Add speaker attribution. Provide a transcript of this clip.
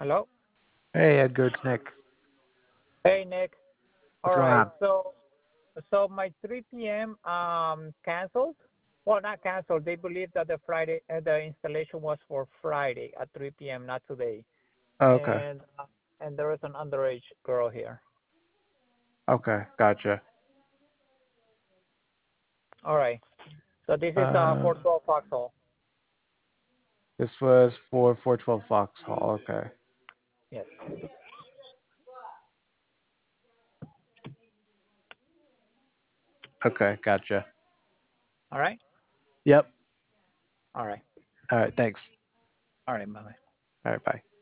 Speaker 1: Hello?
Speaker 2: Hey, Edgar, it's Nick.
Speaker 1: Hey, Nick.
Speaker 2: What's
Speaker 1: All
Speaker 2: going
Speaker 1: right.
Speaker 2: on?
Speaker 1: So my 3 p.m. canceled. Well, not canceled. They believe that the installation was for Friday at 3 p.m., not today.
Speaker 2: Oh, okay.
Speaker 1: And there is an underage girl here.
Speaker 2: Okay, gotcha.
Speaker 1: All right. So this is
Speaker 2: Uh,
Speaker 1: 412 Foxhole.
Speaker 2: this was for 412 Foxhall. Okay.
Speaker 1: Yes.
Speaker 2: Okay, gotcha.
Speaker 1: All right.
Speaker 2: Yep.
Speaker 1: All right.
Speaker 2: All right, thanks.
Speaker 1: All right. Bye.
Speaker 2: All right, bye.